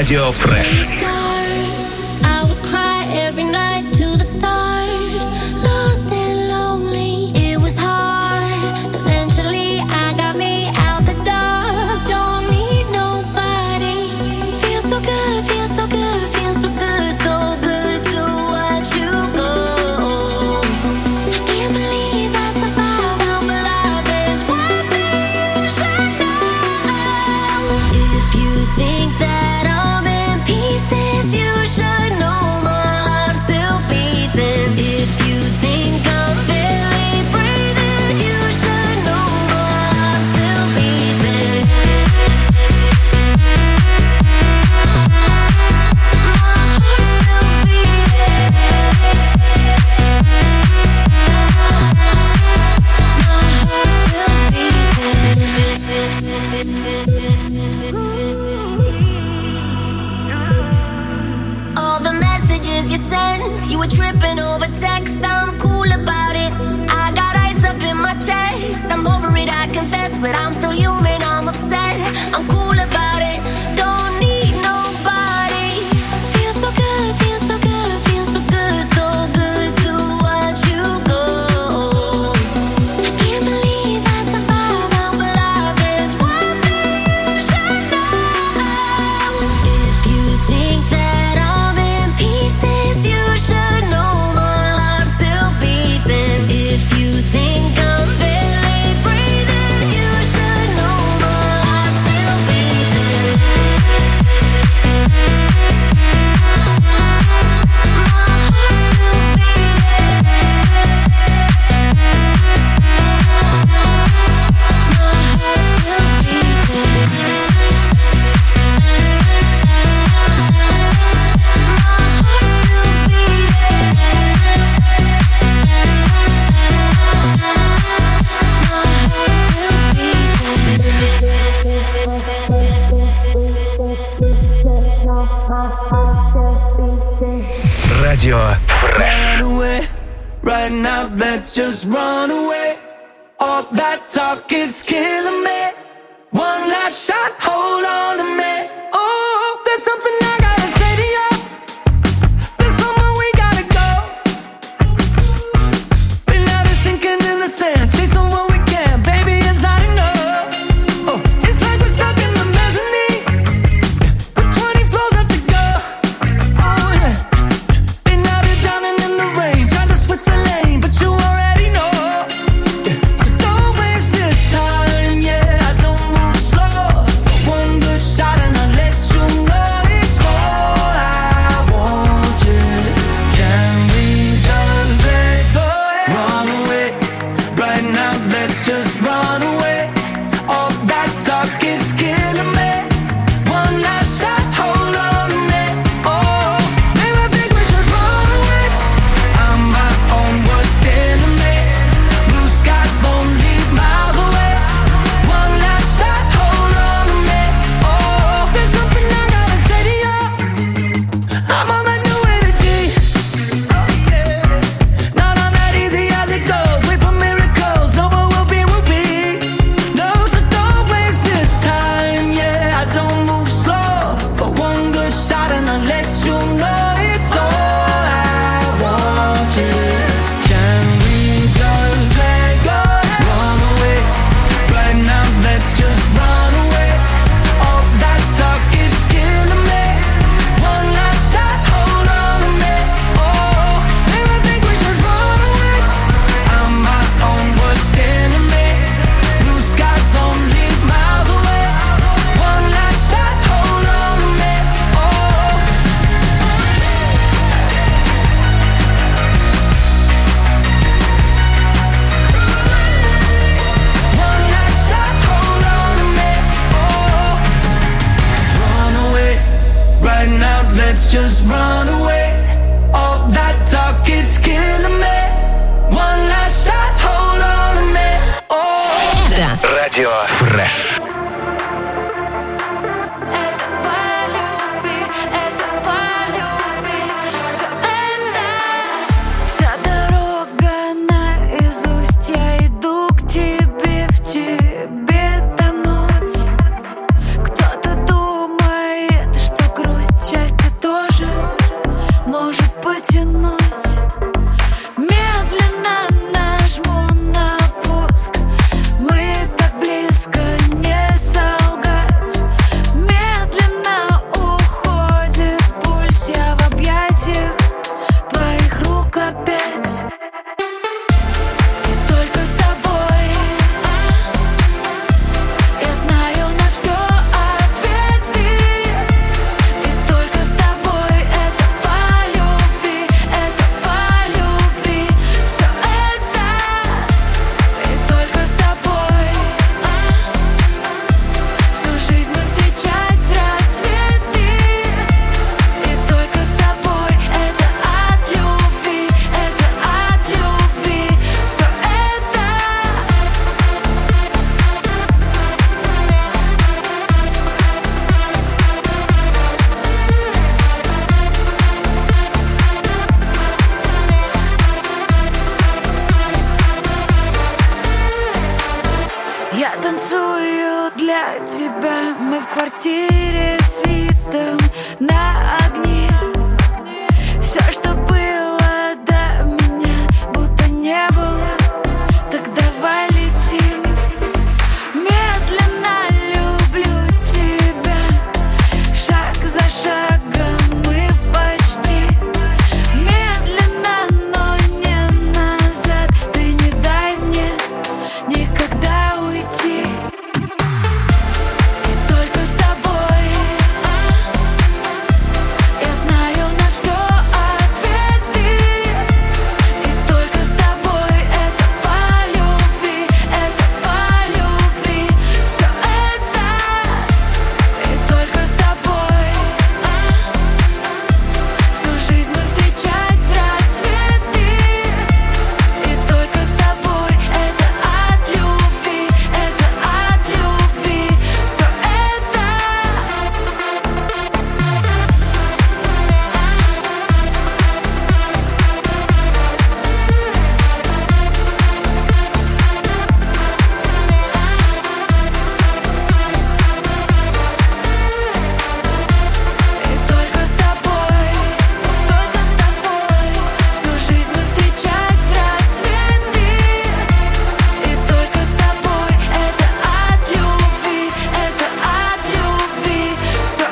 Радио Фреш. But I'm still human, I'm upset. I'm cool about it. Don't need nobody. Feels so good, feels so good, feels so good, so good to watch you go. I can't believe I survived. I'm alive. There's one thing you should know. If you think that I'm in pieces, you should know my heart's still beating. If you think I'm barely breathing, you should know my heart's still beating. Радио Фреш. Run away, right now let's just run away. All that talk is killing me. One last shot, hold on to me. Oh, there's something I gotta say to you. There's somewhere we gotta go. We're not sinking in the sand, chasing what we can. Baby, it's not enough. Oh, it's like we're stuck in the mezzanine with 20 floors left to go. Oh yeah. Been out here drowning in the rain, trying to switch the lane, but you already know. Yeah. So don't waste this time, yeah. I don't move slow. One good shot and I для тебя. Мы в квартире с видом на огни. Все, что было до меня, будто не было. Так давай летим. Медленно люблю тебя. Шаг за шагом мы почти. Медленно, но не назад. Ты не дай мне никогда уйти. И только с тобой я знаю на все ответы. И только с тобой это по любви, все это. И только с тобой всю жизнь мы встречать рассветы. И только с тобой это от любви, все это. И только с тобой всю жизнь мы встречать рассветы. И только с тобой это от любви, все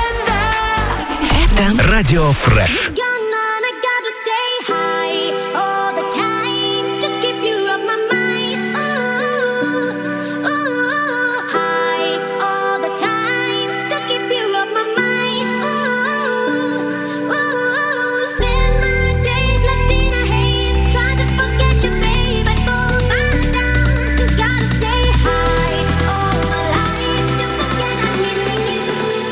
это. Радио Фреш. I gotta stay high all the time to keep you off my mind. Ooh, ooh, high all the time to keep you off my mind. Ooh, ooh, spend my days locked in a haze, trying to forget you, babe. I fall back down. You gotta stay high all my life to forget I'm missing you.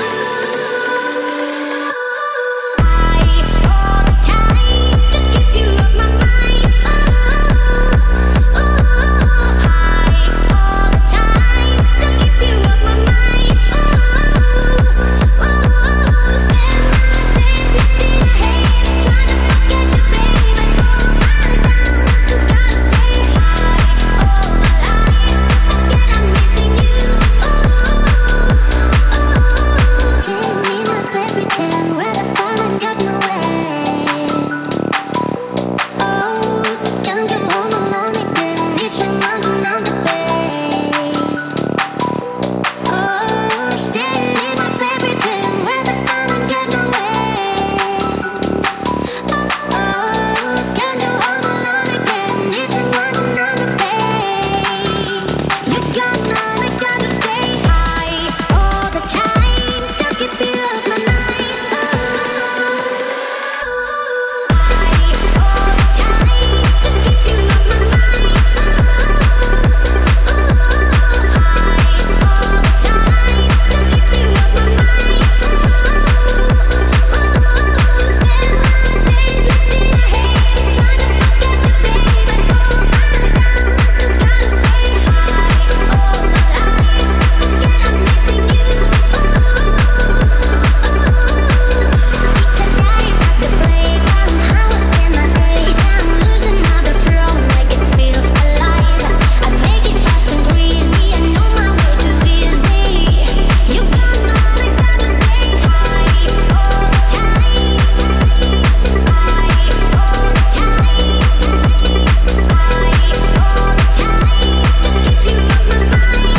High all the time to keep you off my mind. Ooh, high all the time to keep you off my mind. Ooh, spend my days locked in a haze, trying to forget you, babe. I fall back down. You gotta stay high all my life to forget I'm missing you. Tell me not play pretend where the fun ain't got no end. Oh, can't go home alone again. Need someone another bed. Oh, still need my play pretend where the fun ain't got no end. Oh, can't go home alone again. Need someone another bed. You gotta stay high all the time to keep you off my mind. High all the time to keep you off my mind. High all the time to keep you off my mind. Spend my days locked in a haze, trying to forget you, babe. I fall back down. You gotta stay high all my life to forget I'm missing you. Days at the playground, how I spend my daytime, losing all the flow, make it feel alive. I make it fast and breezy, I know my way too easy. You gotta stay high all the time. High all the time. High all the time to keep you off my mind.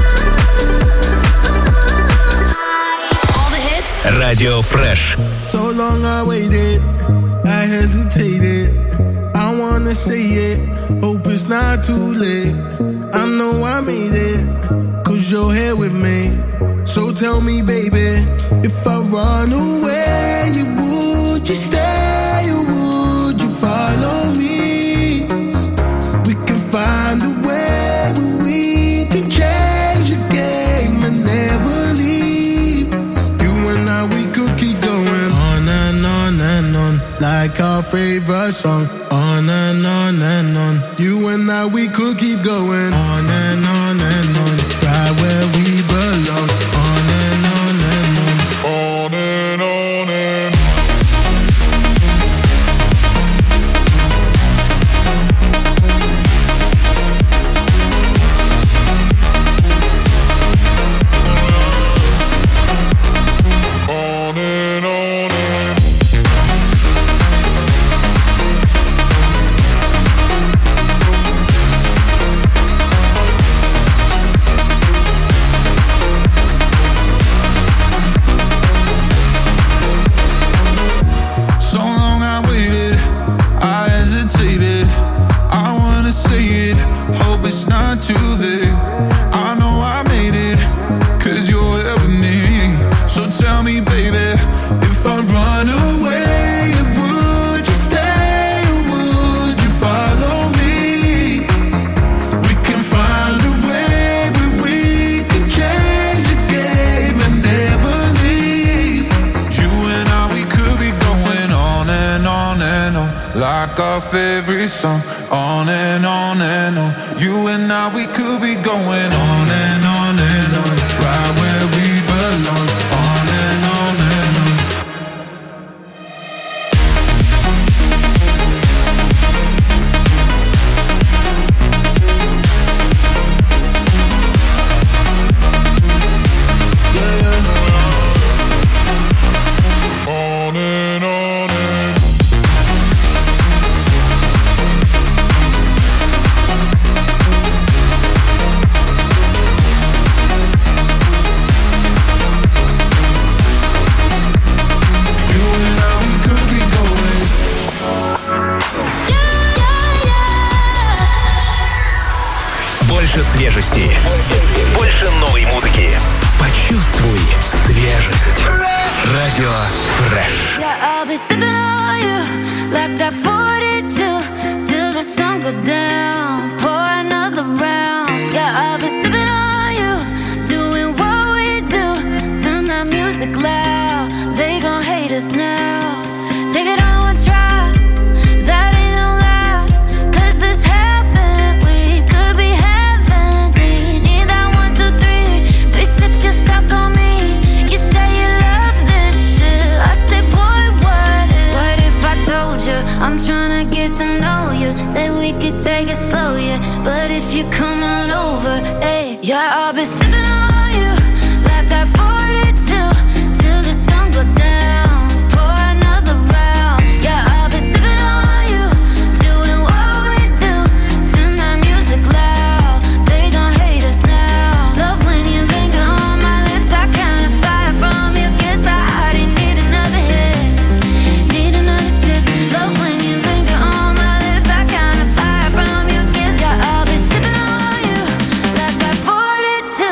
High all the hits. Радио Фреш. So long I waited, I hesitated. I wanna say it, hope it's not too late. I know I made it, cause you're here with me. So tell me, baby, if I run away, would you stay or would you follow me? We can find a way where we can change the game and never leave. You and I, we could keep going on and on and on, like our favorite song. On and on and on. You and I, we could keep going on and on and on, right where we belong. On and on and on. On and on and on. to this. I know I made it, 'cause you're here with me. So tell me, baby, if I run away, would you stay or would you follow me? We can find a way where we can change the game and never leave. You and I, we could be going on and on and on, like our favorite song, on and on and on. You and I, we could be going on and on and on, right where we belong, on and on and on. On and on and Больше свежести, больше новой музыки. Почувствуй свежесть. Радио Фреш. Yeah, I'll be sipping on you like that 42 till the sun go down. Pour another round. Yeah, I'll be sipping on you, doing what we do. Turn that music loud. They gon' hate us now. Take it on one try. That ain't no lie. 'Cause this happened. We could be heavenly. Need that 1, 2, 3. 3 sips, you're stuck on me. You say you love this shit. I say, boy, what if I told you I'm tryna get to know you? Say we could take it slow, yeah. But if you come on over, hey, yeah, I'll be sipping on you like that 42 till the sun go down. Pour another round. Yeah, I'll be sipping on you, doing what we do. Turn that music loud. They gon' hate us now. Love when you linger on my lips. That kind of fire from your kiss. I already need another hit, need another sip. Love when you linger on my lips. That kind of fire from your kiss. Yeah, I'll be sipping on you like that 42.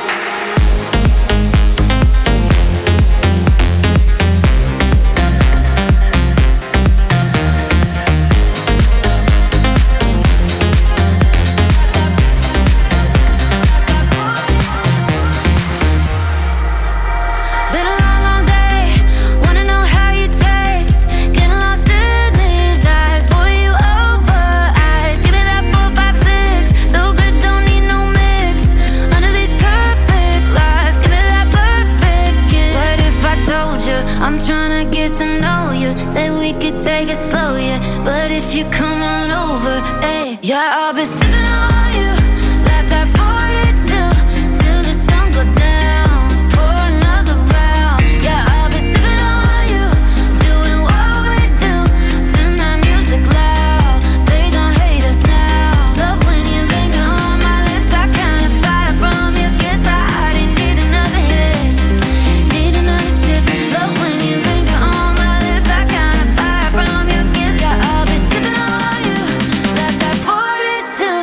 Been a long, long day. Wanna know how you taste. Getting lost in these eyes. Boy, you over eyes. Give me that 4, 5, 6. So good, don't need no mix. Under these perfect lies. Give me that perfect kiss. What if I told you I'm tryna get to know you? Say we could take it slow, yeah. But if you come on over, hey, yeah, I'll be sipping on you like that 42 till the sun go down. Pour another round. Yeah, I'll be sipping on you, doing what we do. Turn that music loud. They gon' hate us now. Love when you linger on my lips. That kind of fire from your kiss. I already need another hit, need another sip. Love when you linger on my lips. That kind of fire from your kiss. Yeah, I'll be sipping on you like that 42.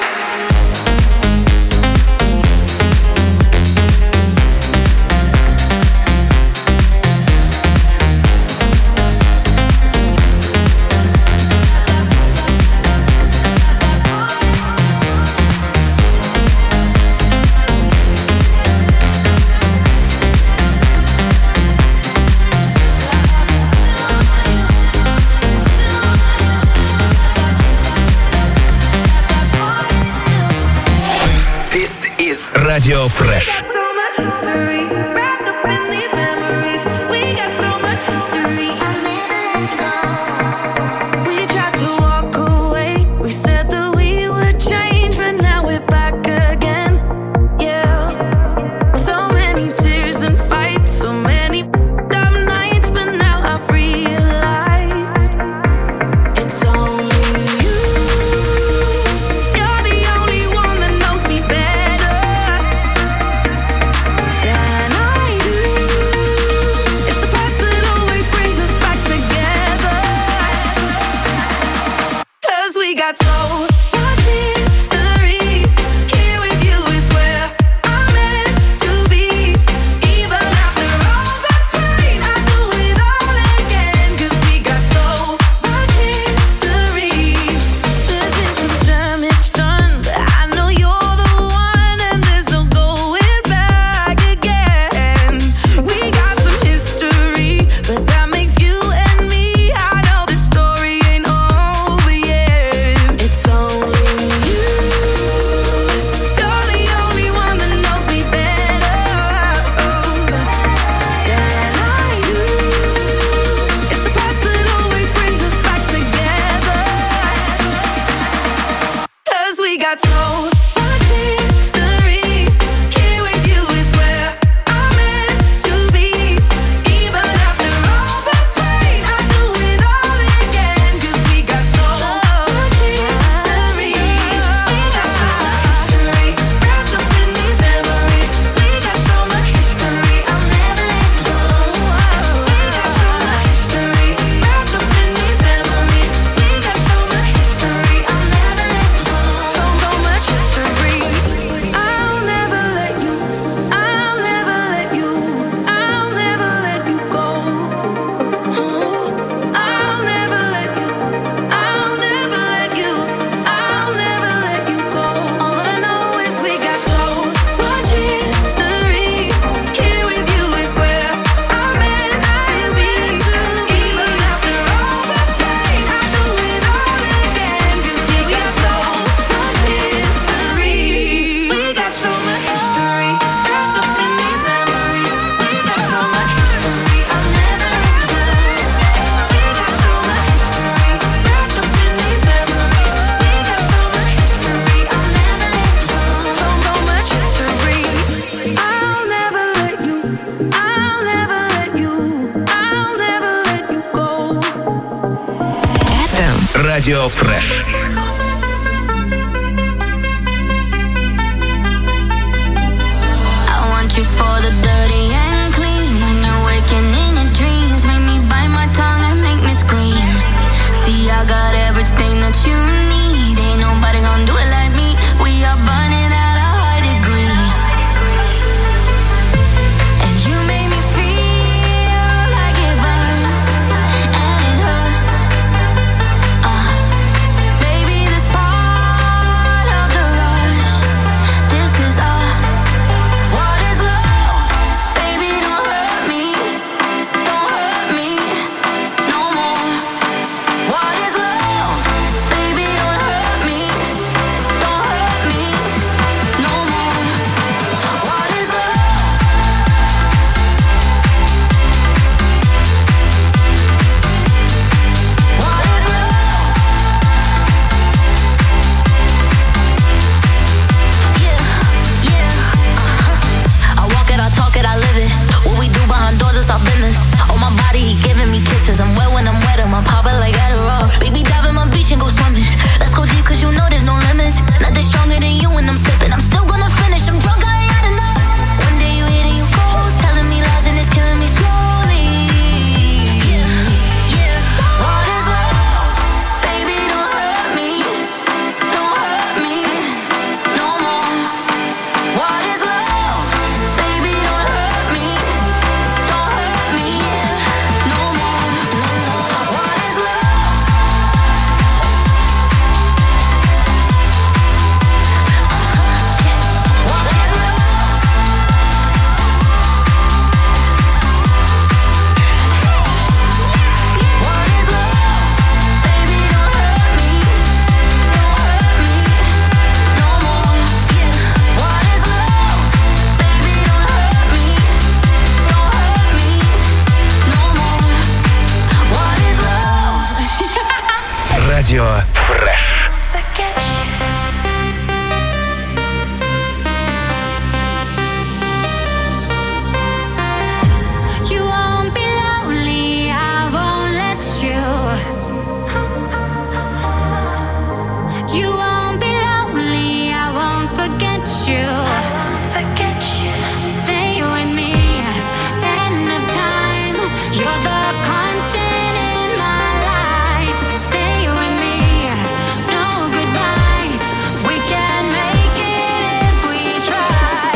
This is Radio Fresh. So much history wrapped up in these memories. We got so much history. We tried to walk away. We said that we would change, but now we're back again. Yeah. So many tears and fights, so many dumb nights, but now I've realized it's only you. You're the only one that knows me better than I do. It's the past that always brings us back together. 'Cause we got so much history. got so much history. Here with you is where I'm meant to be. Even after all the pain, I do it all again. 'Cause we got so much history. We got so much history. Wrapped up in these memories. We got so much history. I'll never let you go. We got so much history. Wrapped up in these memories. We got so much history. I'll never let you go. So much history. I'll never let you. I'll never let you. I'll never let you go. I'll never let you. I'll never let you. I'll never let you go. All that I know is we got so much history. Here with you is where I'm meant to be. Even after all the pain, I do it all again. 'Cause we got so much history. We got so much history. Wrapped up in these memories. We got so much history. I'll never let you go. We got so much history. Wrapped up in these memories. We got so much history. I'll never let you go. So much history. I'll never let you. I'll never let you. I'll never let you go. Радио Фреш. I want you for the dirty and clean. When you're waking in your dreams, make me bite my tongue and make me scream. See, I got everything that you need. Ain't nobody gonna do it like me. We are burning at a high degree. And you make me feel like it burns and it hurts. Baby, this part of the rush. This is us. What is love? Baby, don't hurt me. Don't hurt me no more. What is love? Baby, don't hurt me. Don't hurt me no more. What is love? What is love? I walk it, I talk it, I live it. What we do behind doors is our business. On my body, he giving me kisses. I'm wet when I'm wet, I'm popping like Adderall. Baby, dive in my beach and go swimming. Let's go deep, 'cause you know there's no limits. Nothing stronger than you when I'm sipping. I'm still gonna finish, I'm drunk, I ain't had enough. One day you hit and you ghost, telling me lies and it's killing me slowly. What is love? Baby, don't hurt me. Don't hurt me no more. What is love? Baby, don't hurt me. Don't hurt me no more. What is love? What is love? What is love? Baby, don't hurt me. Don't hurt me no more. What is love? Baby, don't hurt me. Don't hurt me no more. What is love? Радио Фреш. You won't be lonely, I won't let you. You won't be lonely, I won't forget you. Stay with me, end of time. You're the constant in my life. Stay with me, no goodbyes. We can make it if we try.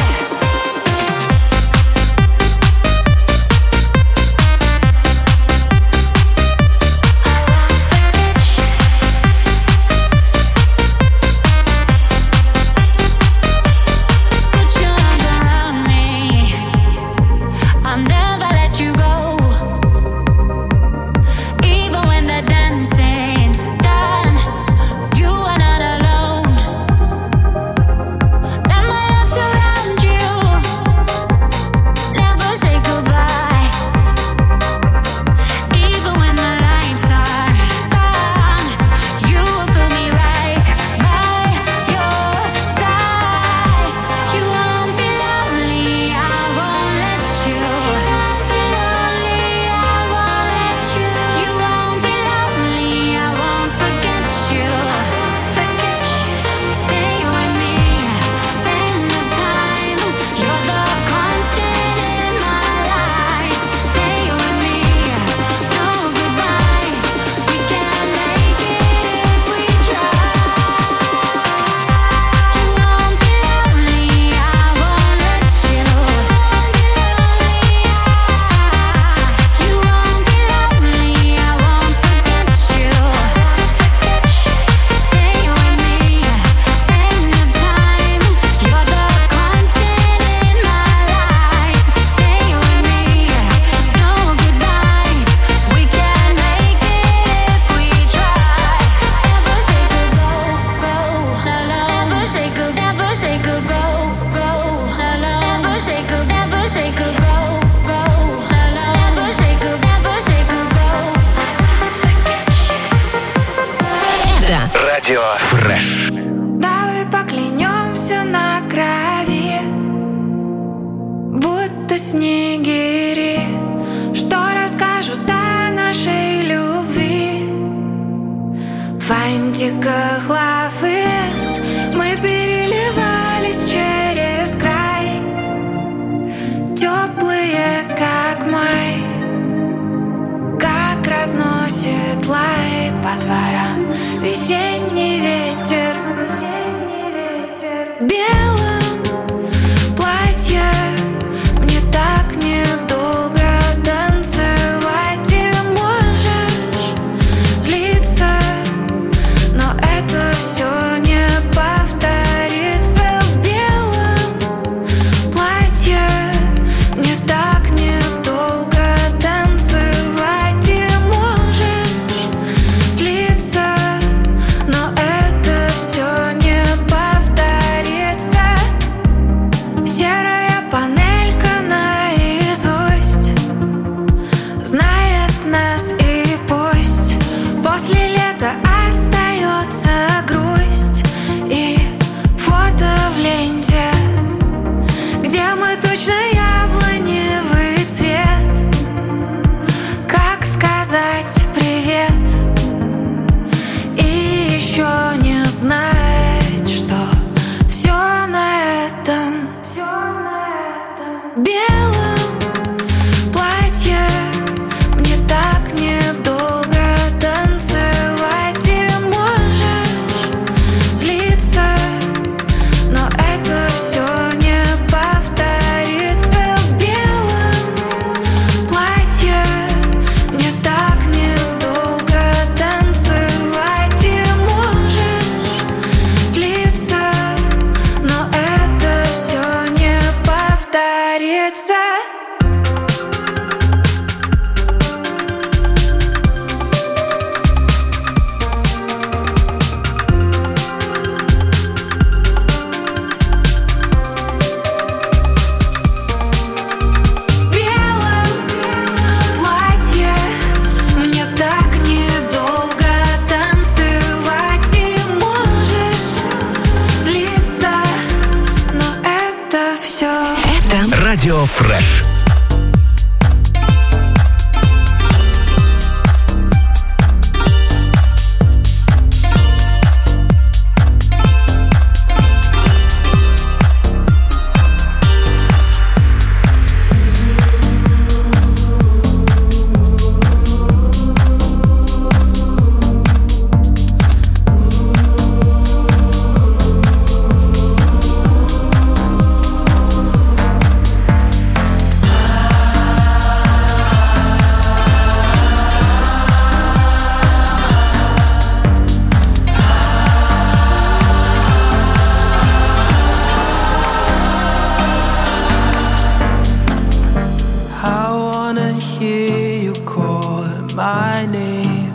Это Радио Фреш. Давай поклянемся на крови, будто снегири, что расскажут о нашей любви. В фантиках Love Is мы переливались через край, теплые, как май, как разносит лай по дворам весенний ветер. В белом платье мне так недолго танцевать, и можешь злиться, но это все не повторится. В белом платье мне так недолго танцевать, и можешь злиться, но это все не повторится. Серая панелька наизусть знает нас, и пусть после лета остается грусть и фото в ленте, где мы точно яблоневый цвет. Как сказать привет и еще не знать, что все на этом. В белом платье мне так недолго танцевать, и можешь злиться, но это все не повторится. В белом платье мне так недолго танцевать, и можешь злиться, но это все не повторится. В белом платье мне так недолго танцевать, и можешь злиться, но это все. Радио Фреш. I wanna hear you call my name.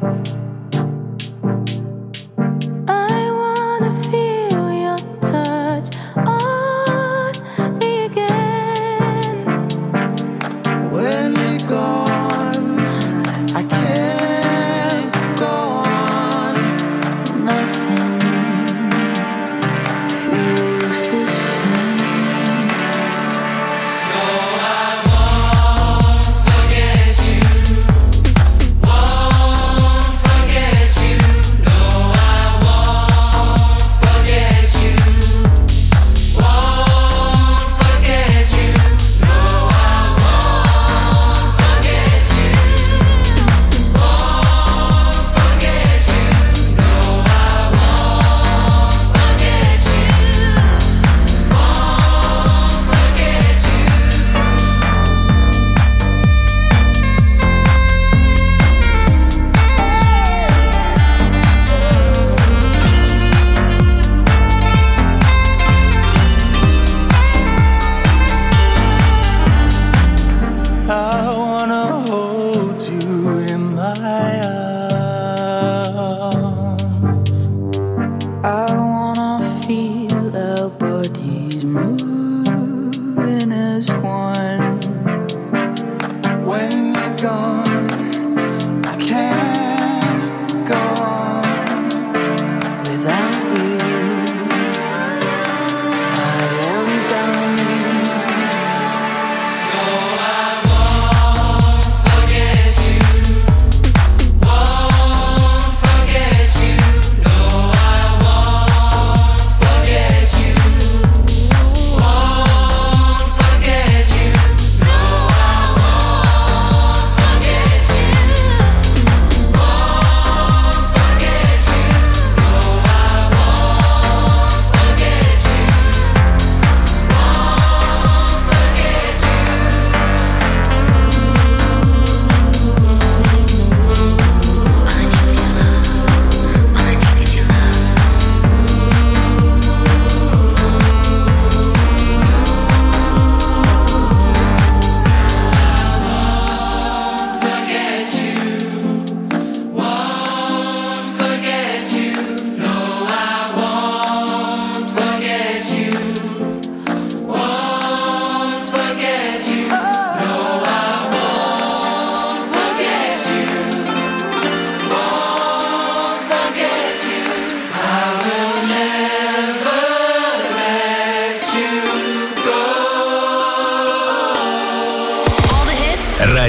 I wanna feel your touch on me again. When you're gone, I can't go on. Nothing feels the same. I wanna hold you in my arms. I wanna feel our bodies moving as one. When you're gone, I can't go on.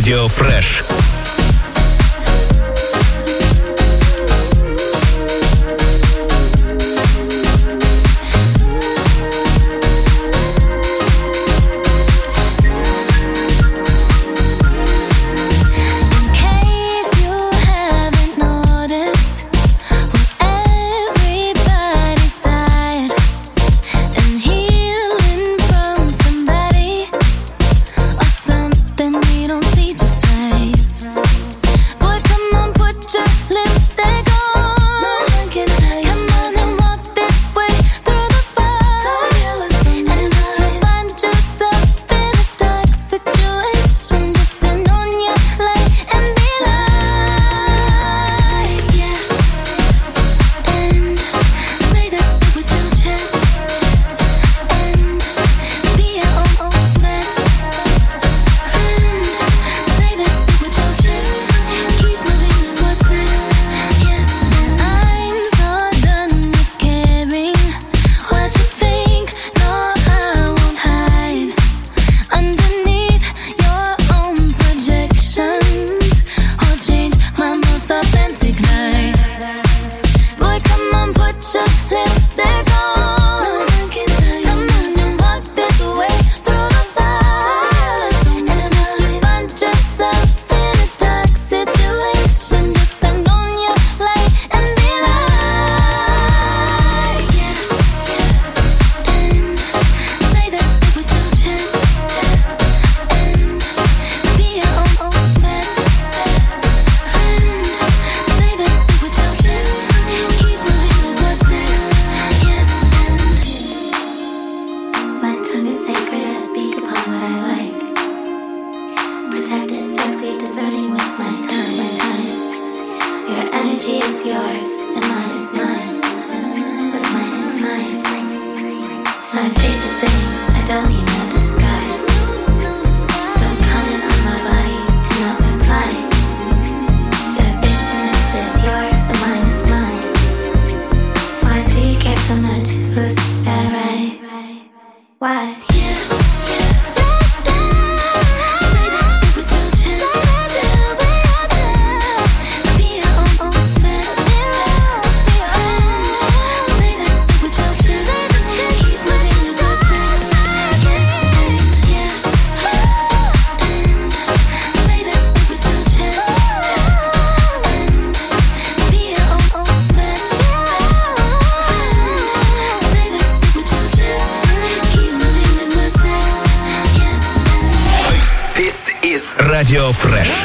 Радио Фреш. Радио Фреш.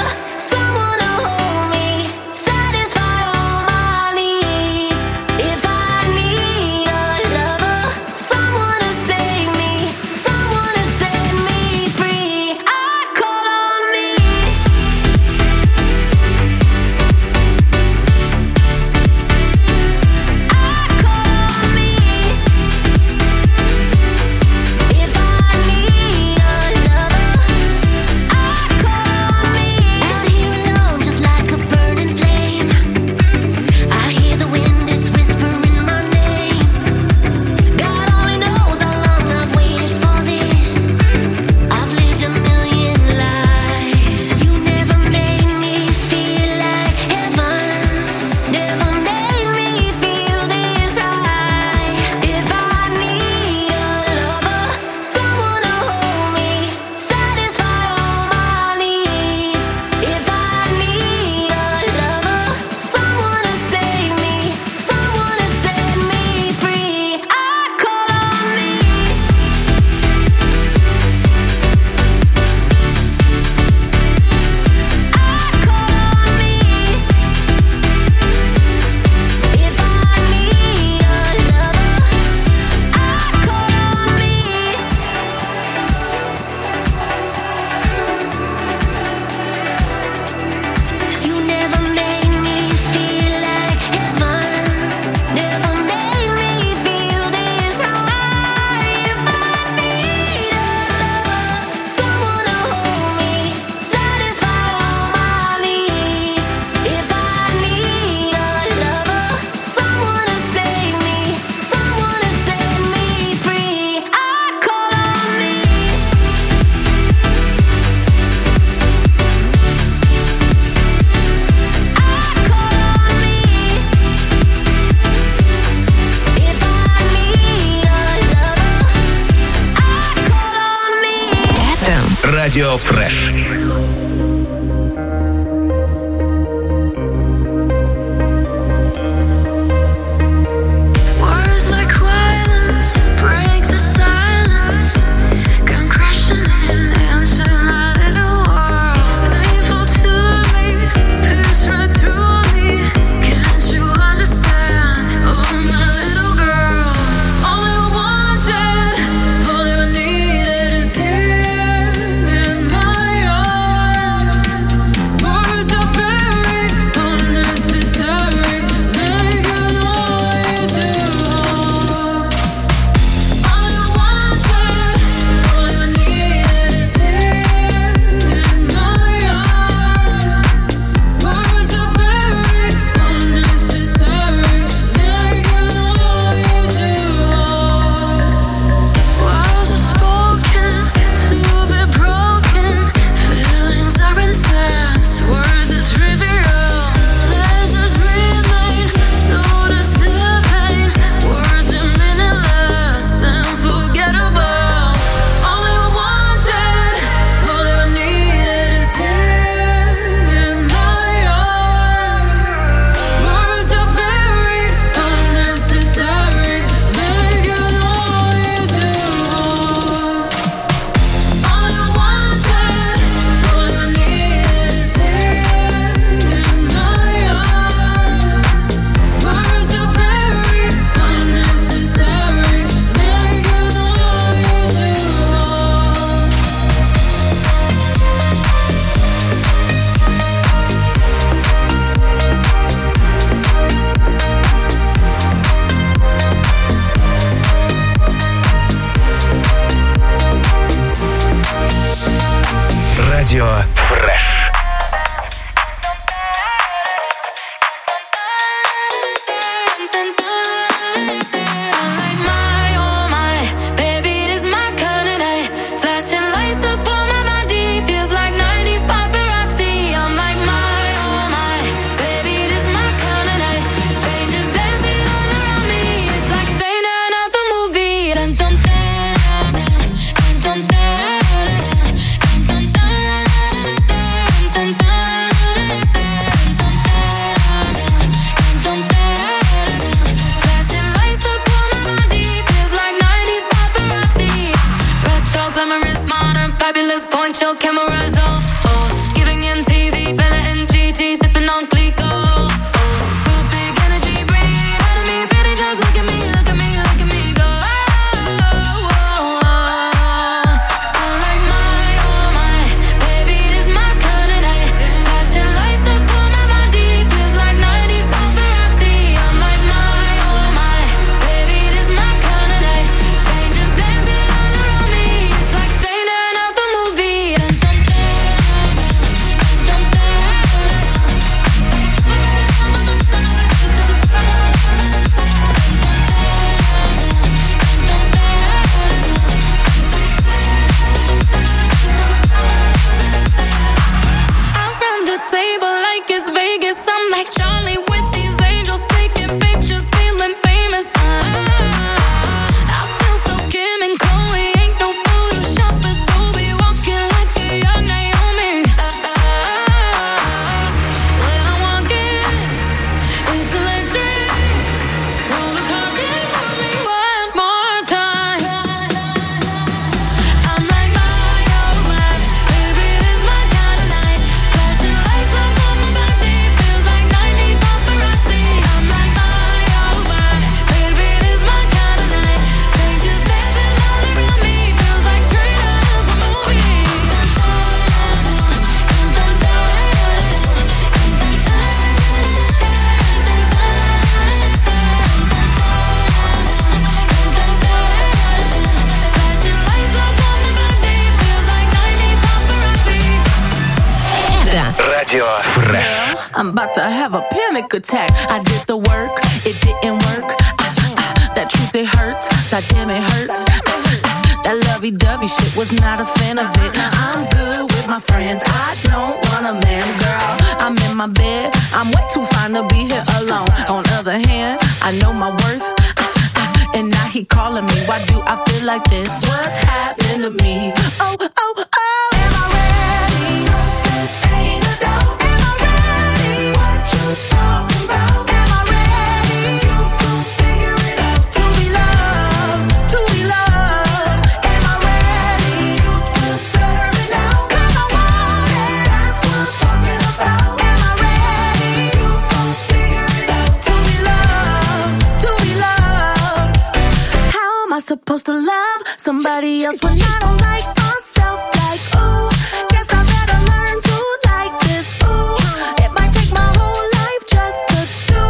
If Радио Фреш. Радио Фреш. Cameras on, oh, giving MTV, Bella and GT, sipping on Clico. Real big energy, breathe out of me, baby, just look at me, look at me, look at me go. I'm like my, oh my, baby, this my kind of night. Flashing lights up on my body, feels like 90s paparazzi. I'm like my, oh my, baby, this my kind of night. Strangers dancing all around me, it's like straight out of a movie. Table like it's Vegas. I'm like Charlie with these angels taking pictures, feeling famous. I feel so Kim and Chloe, ain't no Photoshop, but Adobe, walking like a young Naomi. When I walk in, it's electric. Roll the carpet for me one more time. I'm like my, oh my, baby, this my kind of night. Flashing lights up on my body, feels like 90s paparazzi. I'm like my, oh my, baby, this my kind of night. Strangers dancing all around me, feels like straight out of a movie. Flashing lights up on my body, feels like 90s paparazzi. Радио Фреш. I'm about to have a panic attack. I did the work, it didn't work. That truth, it hurts. That damn, it hurts. That lovey-dovey shit, was not a fan of it. I'm good with my friends, I don't want a man, girl. I'm in my bed, I'm way too fine to be here alone. On other hand, I know my worth. And now he calling me, why do I feel like this? What happened to me? Oh, oh, oh. times when I don't like myself, like, ooh, guess I better learn to like this, ooh. It might take my whole life just to do.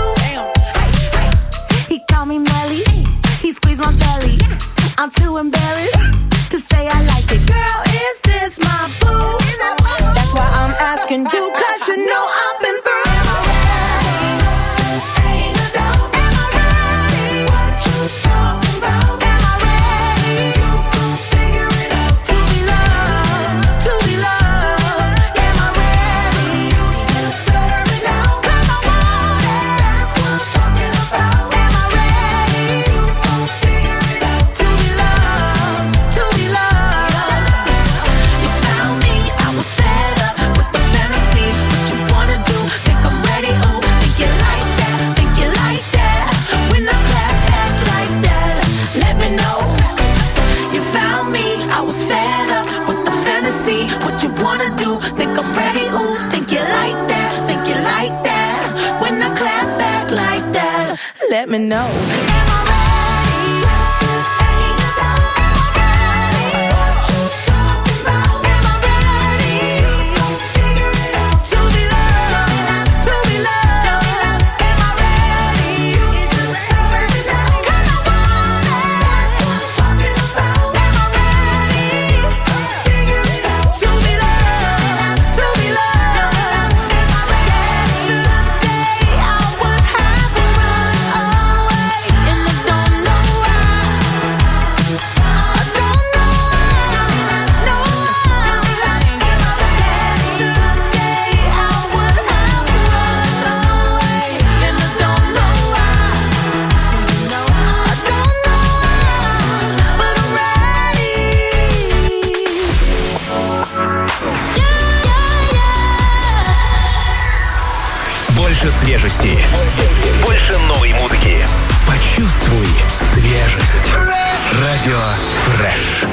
He called me Melly, he squeezed my belly. I'm too embarrassed to say I like it. Girl, is this my boo? That's why I'm asking you, 'cause you know I've been through. Let me know. Свежести. Больше новой музыки. Почувствуй свежесть. Радио Фреш.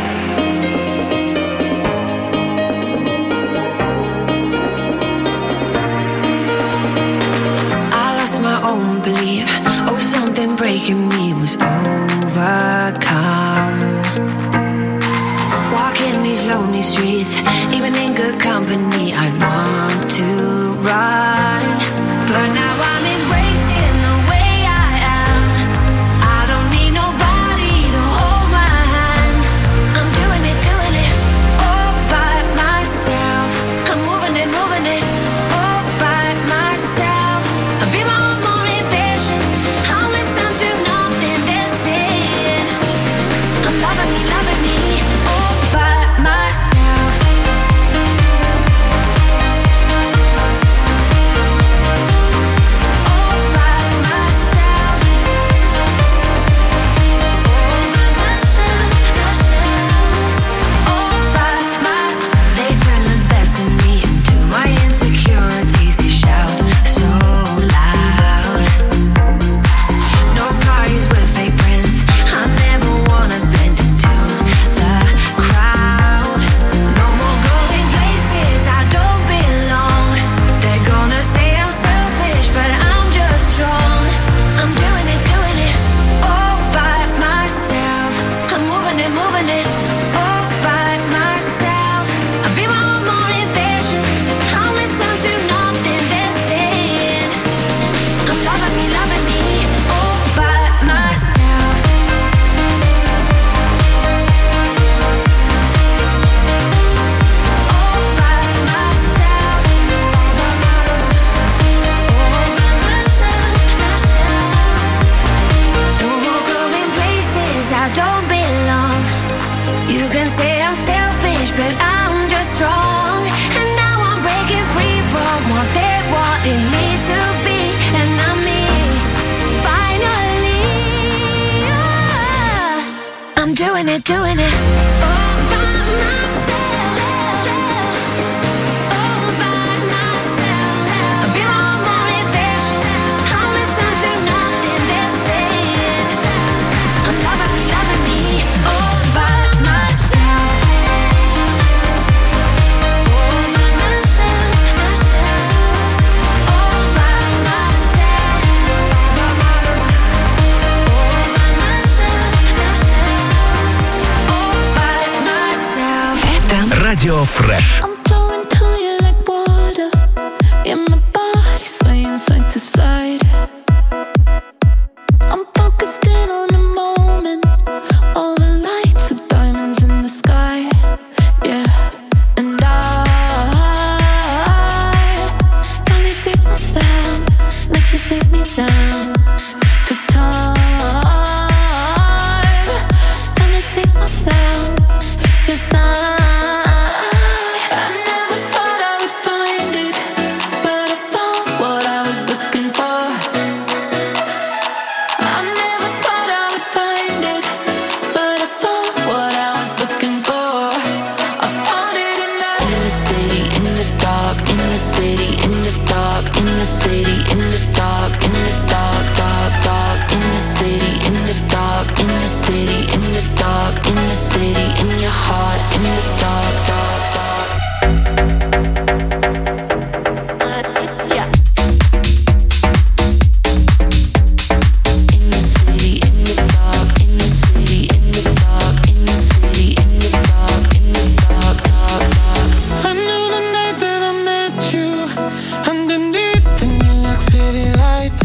I lost my own belief. Oh, something breaking me was overcome. Walking these lonely streets, even in good company, I'd want to run. But now I'm embracing the way I am. I don't need nobody to hold my hand. I'm doing it all by myself. I'm moving it all by myself. I'll be my own motivation. I'll listen to nothing they're saying. I'm loving me all by myself. Doing it all by myself. All by myself. I'll be my own motivation. I'll listen to nothing they're saying. I'm loving me all by myself. All by myself. All by myself. All by myself. Радио Фреш. I'm flowing to you like water. Yeah, my body swaying side to side. I'm focused in on the moment. All the lights are diamonds in the sky. Yeah, and I finally see myself like you see me now. Took time to see myself. 'Cause I never thought I would find it, but I found what I was looking for. I never thought I would find it, but I found what I was looking for. I found it in the city, in the dark, in the city, in the dark, in the city, in the dark, in the dark, dark, dark, in the city, in the dark, in the city, in the dark, in the city, in your heart, in the dark, dark, dark. Yeah. In the city, in the dark, in the city, in the dark, in the city, in the dark, in the dark, dark, dark. I knew the night that I met you underneath the New York City lights.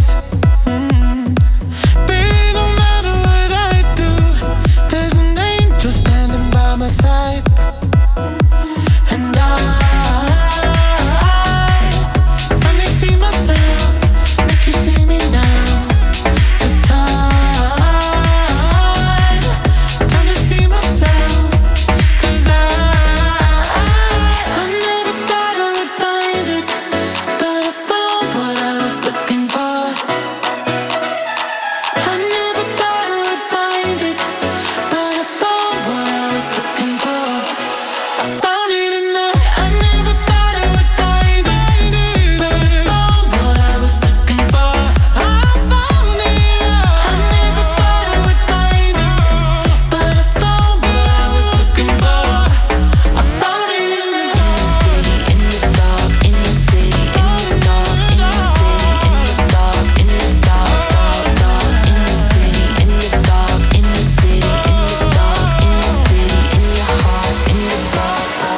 Baby, no matter what I do, there's an angel standing by my side. And I finally see myself like you see me now. The time to see myself. 'Cause I never thought I would find it, but I found what I was looking for. I never thought I would find it, but I found what I was looking for. I found it in the. I never thought I would find it, but I found what I was looking for. I found it. I never thought I would find it, but I found what I was looking for. I found it in the city, In the dark, in the city, in the dark, in the city, in the dark, in the dark, dark, dark, in the city, in the dark, in the city, in the dark, in the city, in your heart, in the dark, dark,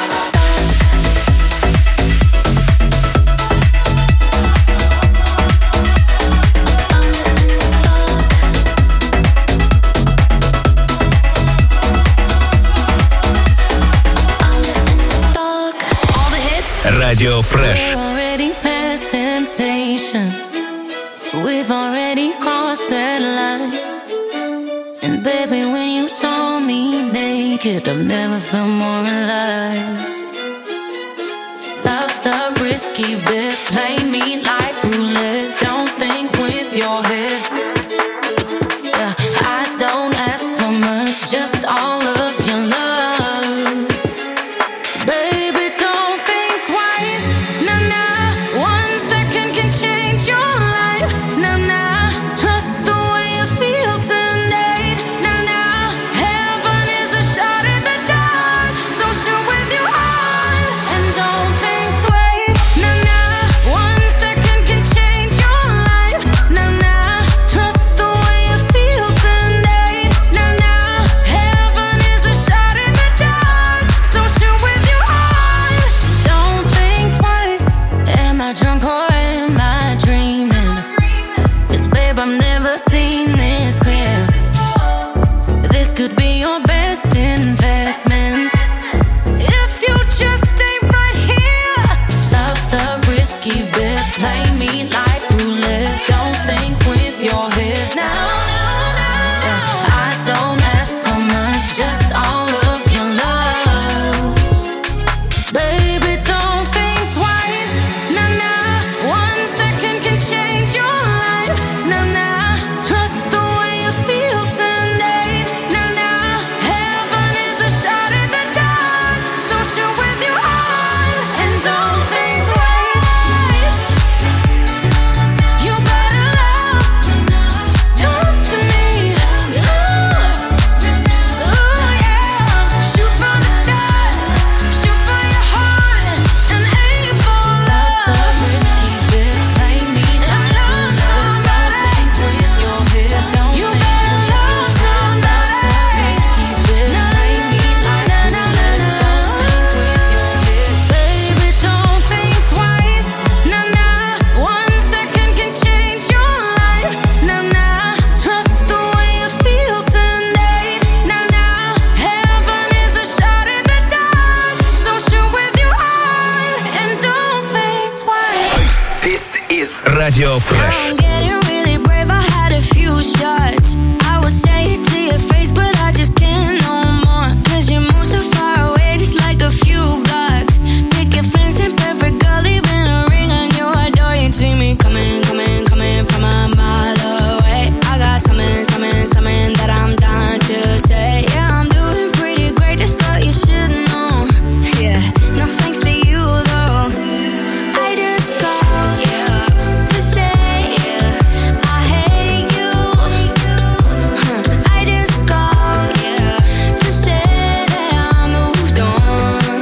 dark. All the hits. Радио Фреш. We're already past temptation. We've already crossed that line. And baby, when you saw me naked, I've never felt more alive. Love's a risky bet. Play me like roulette. Don't think with your head. Yeah, I don't ask for much, just all of your love. Baby, don't think twice. Nah, nah. 1 second can change your life. Nah, nah. Trust the way you feel tonight. Nah, nah. Heaven is a shot in the dark, so shoot with your heart and don't think twice. Nah, nah. 1 Radio Fresh. I'm getting really brave, I had a few shots. I would say it to your face, but I just can't no more. Cause you move so far away, just like a few blocks. Picket fence in perfect girl, leaving a ring on your door. You see me coming, coming, coming from a mile away. I got something that I'm dying to say. Yeah, I'm doing pretty great, just thought you should know. Yeah, no thanks to you though. I just called to say I hate you. I just called to say that I moved on.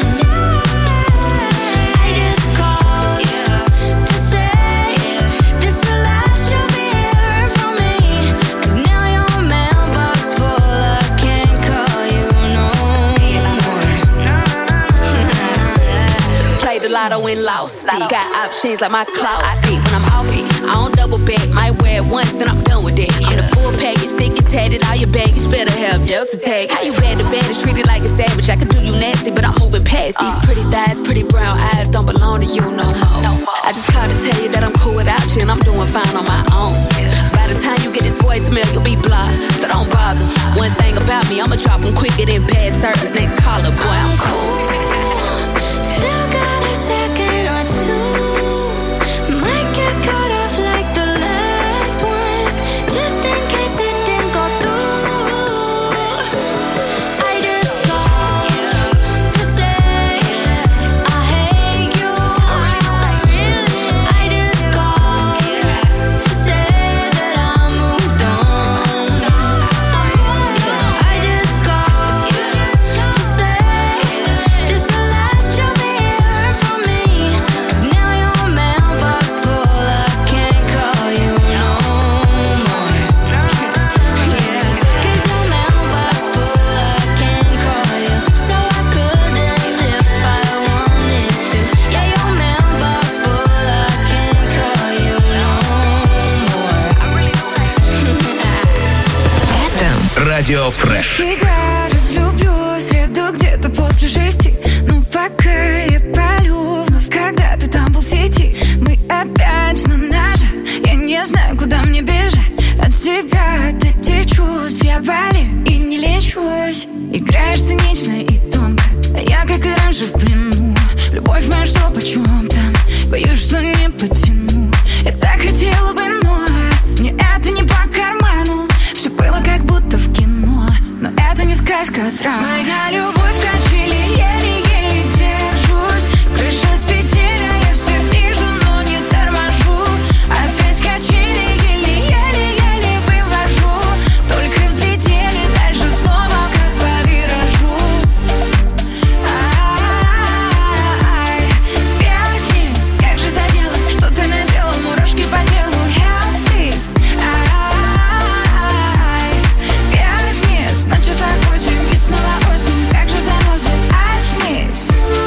I just called to say this the last you'll be hearing from me. Cause now your mailbox full, I can't call you no more. Play the lotto and lost it. Got options like my closet. When I'm off it, I don't double back. Might wear it once, then I'm done with it. I'm the full package, thick and tatted. All your baggage better have Delta tag. How you bad to bad is treated like a savage. I can do you nasty, but I'm moving past these pretty thighs, pretty brown eyes don't belong to you no more. I just called to tell you that I'm cool without you and I'm doing fine on my own. By the time you get this voicemail, you'll be blocked, so don't bother. One thing about me, I'ma drop them quicker than bad service. Next caller, boy, I'm cool. Still got a second or two. Might get cut off like the last one, just in case it didn't go through. I just called to say I hate you. I just called to say that I moved on. I just called to say this the last you'll be hearing from me. Cause now your mailbox full, I can't call you no more. Yeah, cause your mailbox full, I can't call you. So I couldn't if I wanted to. Yeah, your mailbox full, I can't call you no more. Radio Fresh. Я разлюблю среду где-то после 6. Но пока я палю вновь, когда ты там был в сети. Мы опять на ноже. Я не знаю, куда мне бежать от тебя, от этих чувств. Я болею и не лечусь. Играешь цинично и тонко, а я, как и раньше, в плену. Любовь моя, что почем там? Боюсь, что не потяну. Я так хотела бы, но мне это не по карману. Все было как будто в кино, но это не сказка, а драма. Моя любовь качели, еле-еле держусь. Крыша с петель, а я все вижу, но не торможу. Опять качели, еле-еле вывожу. Только взлетели, дальше снова как по виражу. Ай, вверх-вниз, как же задело, что ты наделал, мурашки по телу. Help this. Ай, вверх-вниз, на часах 8 и снова осень, как же заносит, очнись.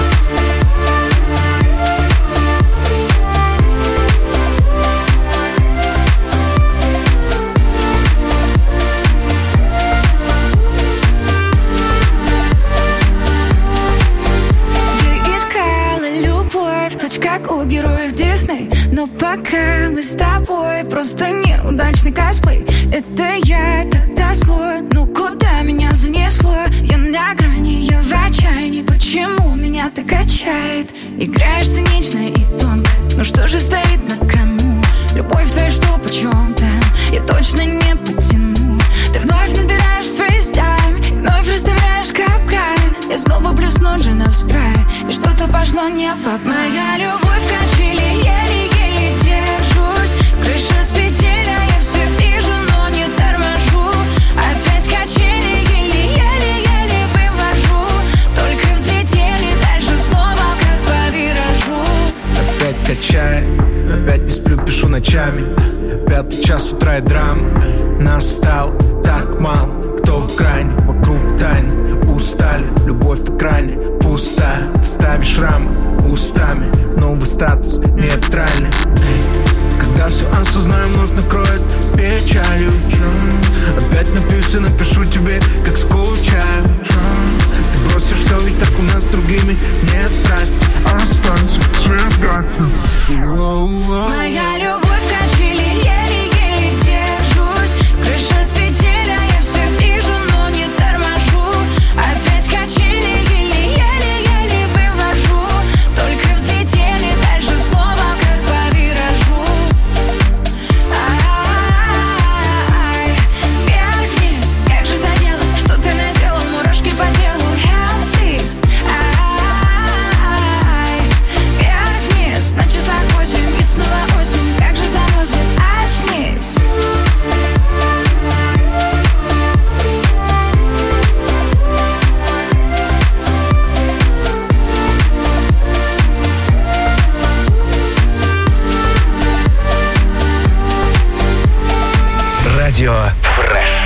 Я искала любовь, точь как у героев Дисней. Но пока мы с тобой просто неудачный косплей. Это я, это зло, ну куда меня занесло? Я на грани, я в отчаянии. Почему меня так качает? Играешь цинично и тонко, ну что же стоит на кону? Любовь твоя, что почем там? Я точно не потяну. Ты вновь набираешь фейстайм, и вновь расставляешь капкан. Я снова плесну джина в спрайт, и что-то пошло не по плану. Моя любовь качели, еле-еле держусь. Крыша с петель, а я все вижу, но не торможу. Опять качели, еле-еле вывожу. Только взлетели, дальше снова как по виражу. Опять качает, опять не сплю, пишу ночами. 5 час утра и драма. Нас стало так мало, кто в крайне, вокруг тайны. Устали, любовь в экране пустая. Ставишь шрамы устами, новый статус нейтральный. Когда все осознаю, вновь накроет печалью. Опять напьюсь и напишу тебе, как скучаю. Ты бросишь все, ведь так у нас с другими нет страсти. Останься, свет гаснет. Моя любовь Радио Фреш.